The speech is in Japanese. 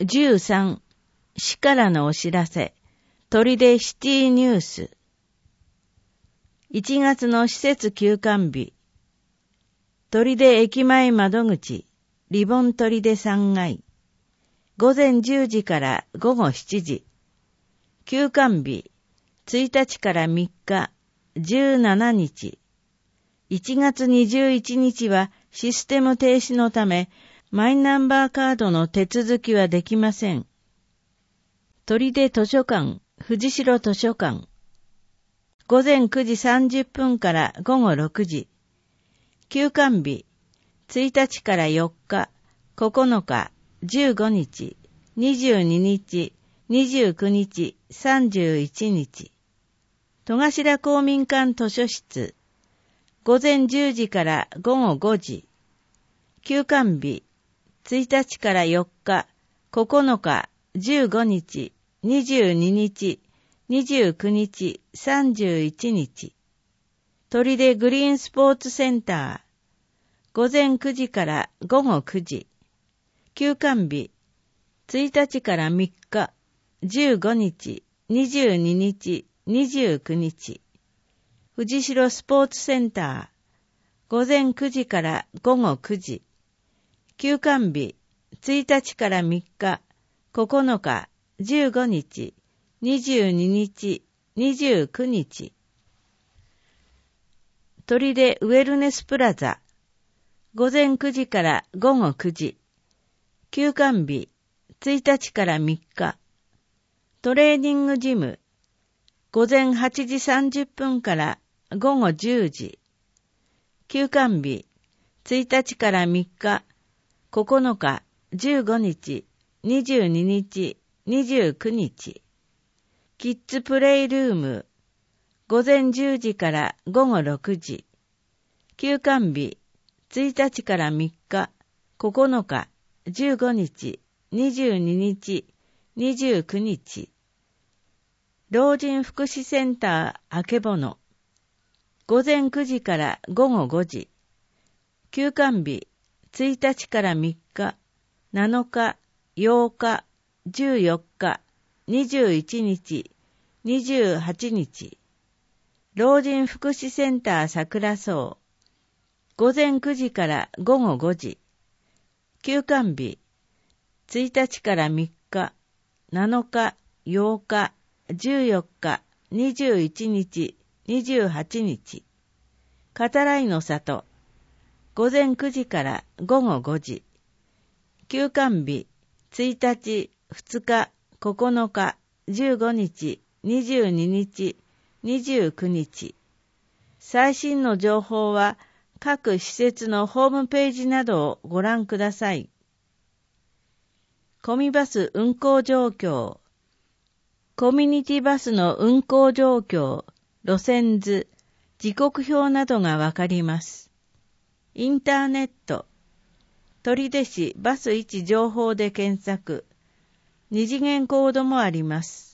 13、市からのお知らせ、砦シティニュース。1月の施設休館日、砦駅前窓口、リボン砦3階、午前10時から午後7時。休館日、1日から3日、17日。1月21日はシステム停止のため、マイナンバーカードの手続きはできません。砦図書館、藤代図書館。午前9時30分から午後6時。休館日、1日から4日、9日、15日、22日、29日、31日。戸頭公民館図書室。午前10時から午後5時。休館日、1日から4日、9日、15日、22日、29日、31日。砦グリーンスポーツセンター。午前9時から午後9時。休館日、1日から3日、15日、22日、29日。藤代スポーツセンター。午前9時から午後9時。休館日、1日から3日、9日、15日、22日、29日。砦ウェルネスプラザ。午前9時から午後9時。休館日、1日から3日。トレーニングジム。午前8時30分から午後10時。休館日、1日から3日、9日、15日、22日、29日。キッズプレイルーム。午前10時から午後6時。休館日、1日から3日、9日、15日、22日、29日。老人福祉センターあけぼの。午前9時から午後5時。休館日、1日から3日、7日、8日、14日、21日、28日。老人福祉センター桜荘。午前9時から午後5時。休館日、1日から3日、7日、8日、14日、21日、28日。かたらいの里。午前9時から午後5時。休館日、1日、2日、9日、15日、22日、29日。最新の情報は各施設のホームページなどをご覧ください。コミバス運行状況。コミュニティバスの運行状況、路線図、時刻表などがわかります。インターネット。取手市バス1情報で検索。二次元コードもあります。